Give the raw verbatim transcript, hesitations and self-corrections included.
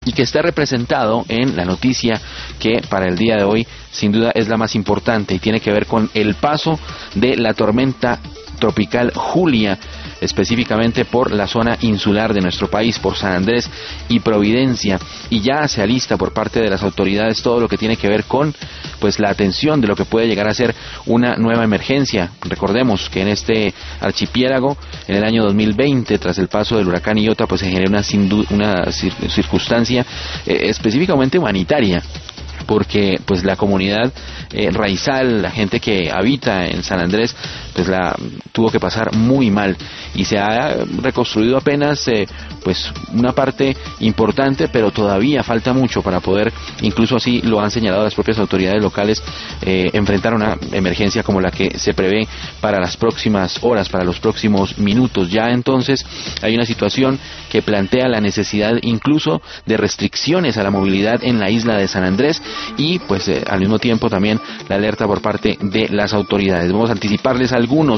y que está representado en la noticia que para el día de hoy sin duda es la más importante y tiene que ver con el paso de la tormenta tropical Julia, específicamente por la zona insular de nuestro país, por San Andrés y Providencia, y ya se alista por parte de las autoridades todo lo que tiene que ver con pues la atención de lo que puede llegar a ser una nueva emergencia. Recordemos que en este archipiélago, en el año dos mil veinte, tras el paso del huracán Iota, pues se generó una, una circunstancia eh, específicamente humanitaria, porque pues la comunidad eh, raizal, la gente que habita en San Andrés, pues la tuvo que pasar muy mal y se ha reconstruido apenas eh, pues una parte importante, pero todavía falta mucho para poder, incluso así lo han señalado las propias autoridades locales, eh, enfrentar una emergencia como la que se prevé para las próximas horas, para los próximos minutos. Ya entonces hay una situación que plantea la necesidad incluso de restricciones a la movilidad en la isla de San Andrés y pues eh, al mismo tiempo también la alerta por parte de las autoridades. Vamos a anticiparles algunos